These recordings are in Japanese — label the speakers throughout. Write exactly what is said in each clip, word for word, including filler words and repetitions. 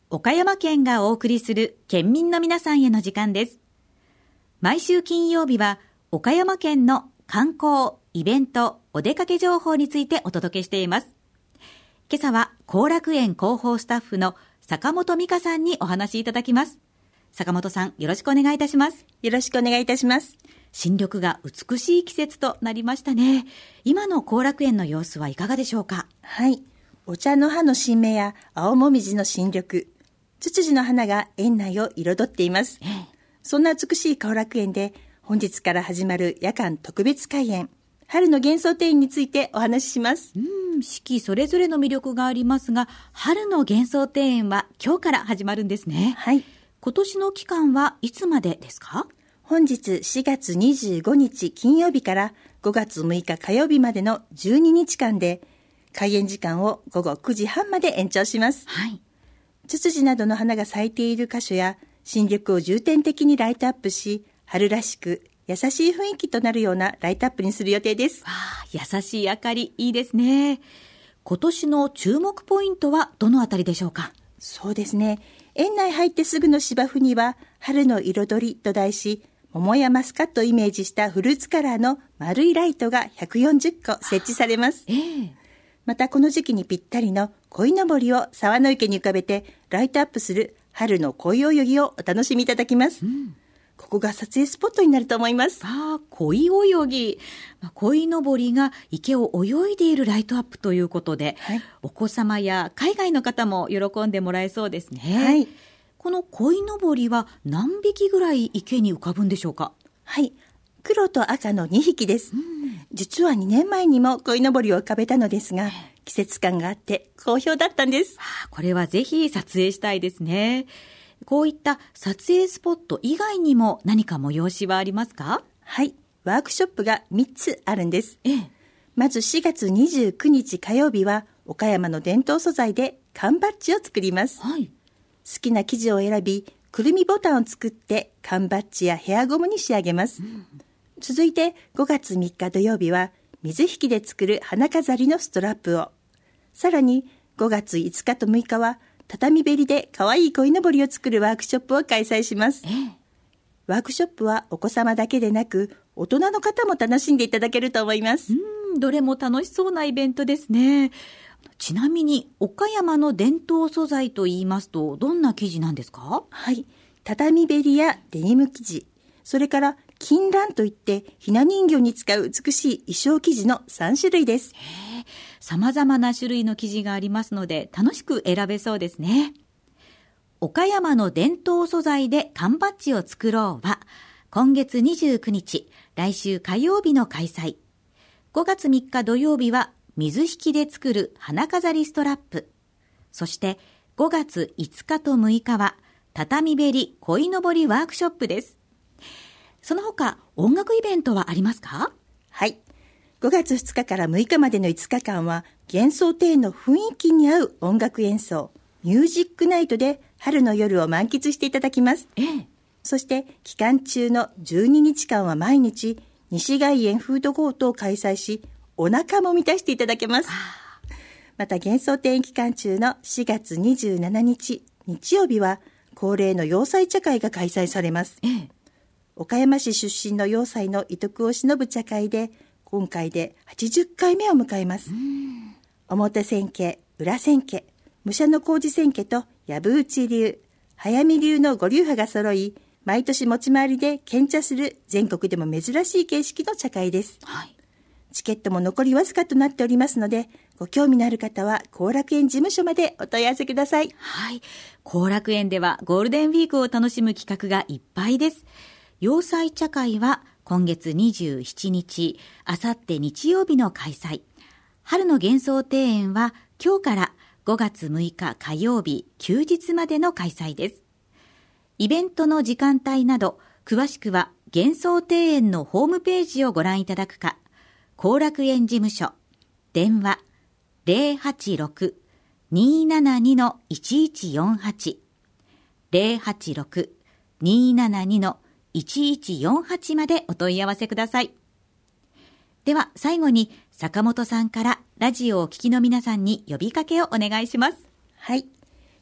Speaker 1: 岡山県がお送りする県民の皆さんへの時間です。毎週金曜日は岡山県の観光、イベント、お出かけ情報についてお届けしています。今朝は後楽園広報スタッフの坂本美香さんにお話しいただきます。坂本さん、よろしくお願いいたします。
Speaker 2: よろしくお願いいたします。
Speaker 1: 新緑が美しい季節となりましたね。今の後楽園の様子はいかがでしょうか？
Speaker 2: はい。お茶の葉の新芽や青もみじの新緑、ツツジの花が園内を彩っています。ええ、そんな美しい後楽園で本日から始まる夜間特別開園、春の幻想庭園についてお話しします。
Speaker 1: うん、四季それぞれの魅力がありますが、春の幻想庭園は今日から始まるんですね。
Speaker 2: はい。
Speaker 1: 今年の期間はいつまでですか？
Speaker 2: 本日しがつにじゅうごにち金曜日からごがつむいか火曜日までのじゅうににちかんで、開園時間をごごくじはんまで延長します。
Speaker 1: はい。
Speaker 2: ツツジなどの花が咲いている箇所や新緑を重点的にライトアップし、春らしく優しい雰囲気となるようなライトアップにする予定です。
Speaker 1: わあ、優しい明かり、いいですね。今年の注目ポイントはどのあたりでしょうか？
Speaker 2: そうですね。園内入ってすぐの芝生には春の彩りと題し、桃やマスカットをイメージしたフルーツカラーの丸いライトがひゃくよんじゅっこ設置されます。
Speaker 1: ええ、
Speaker 2: またこの時期にぴったりの鯉のぼりを沢の池に浮かべてライトアップする春の鯉泳ぎをお楽しみいただきます。うん、ここが撮影スポットになると思います。
Speaker 1: ああ、鯉泳ぎ。鯉のぼりが池を泳いでいるライトアップということで、はい、お子様や海外の方も喜んでもらえそうですね。はい。この鯉のぼりは何匹ぐらい池に浮かぶんでしょうか？
Speaker 2: はい。黒と赤のにひきです。うん、実はにねんまえにも鯉のぼりを浮かべたのですが、季節感があって好評だったんです。
Speaker 1: ああ、これはぜひ撮影したいですね。こういった撮影スポット以外にも何か催しはありますか？
Speaker 2: はい。ワークショップがみっつあるんです。
Speaker 1: ええ、
Speaker 2: まずしがつにじゅうくにち火曜日は岡山の伝統素材で缶バッジを作ります。
Speaker 1: はい。
Speaker 2: 好きな生地を選び、くるみボタンを作って缶バッジやヘアゴムに仕上げます。うん、続いてごがつみっか土曜日は水引きで作る花飾りのストラップを。さらにごがついつかとむいかは畳べりで可愛い鯉のぼりを作るワークショップを開催します。ええ、ワークショップはお子様だけでなく大人の方も楽しんでいただけると思います。
Speaker 1: うん、どれも楽しそうなイベントですね。ちなみに岡山の伝統素材といいますとどんな生地なんですか？
Speaker 2: はい。畳べりやデニム生地、それから金蘭といってひな人形に使う美しい衣装生地のさんしゅるいです。
Speaker 1: へえ、様々な種類の生地がありますので楽しく選べそうですね。岡山の伝統素材で缶バッジを作ろうは今月にじゅうくにち、来週火曜日の開催。ごがつみっか土曜日は水引きで作る花飾りストラップ。そしてごがついつかとむいかは畳べり鯉のぼりワークショップです。その他音楽イベントはありますか？
Speaker 2: はい。ごがつふつかからむいかまでのいつかかんは幻想庭園の雰囲気に合う音楽演奏、ミュージックナイトで春の夜を満喫していただきます。
Speaker 1: ええ、
Speaker 2: そして期間中のじゅうににちかんは毎日西外苑フードコートを開催し、お腹も満たしていただけます。また幻想庭園期間中のしがつにじゅうしちにち日曜日は恒例の洋裁茶会が開催されます。
Speaker 1: ええ、
Speaker 2: 岡山市出身の洋裁の遺徳を偲ぶ茶会で今回ではちじゅっかいめを迎えます。表千家、裏千家、武者の工事千家と藪内流、早見流のご流派が揃い、毎年持ち回りで献茶する全国でも珍しい形式の茶会です。
Speaker 1: はい、
Speaker 2: チケットも残りわずかとなっておりますので、ご興味のある方は後楽園事務所までお問い合わせください。
Speaker 1: はい、後楽園ではゴールデンウィークを楽しむ企画がいっぱいです。洋裁茶会は今月にじゅうしちにち、あさって日曜日の開催。春の幻想庭園は今日からごがつむいか火曜日、休日までの開催です。イベントの時間帯など、詳しくは幻想庭園のホームページをご覧いただくか、後楽園事務所、電話 ゼロはちろく にーななに いちいちよんはち ゼロはちろく にーななに いちいちよんはちまでお問い合わせください。では最後に坂本さんからラジオをお聞きの皆さんに呼びかけをお願いします。
Speaker 2: はい。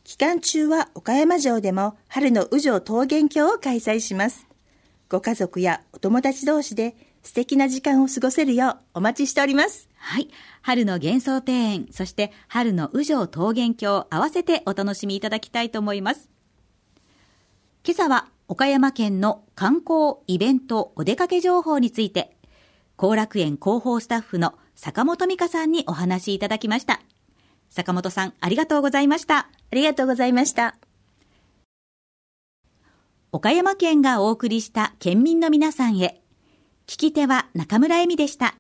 Speaker 2: 期間中は岡山城でも春の宇城桃源郷を開催します。ご家族やお友達同士で素敵な時間を過ごせるようお待ちしております。
Speaker 1: はい。春の幻想庭園、そして春の宇城桃源郷、合わせてお楽しみいただきたいと思います。今朝は岡山県の観光、イベント、お出かけ情報について、後楽園広報スタッフの坂本美香さんにお話しいただきました。坂本さん、ありがとうございました。
Speaker 2: ありがとうございました。
Speaker 1: 岡山県がお送りした県民の皆さんへ。聞き手は中村恵美でした。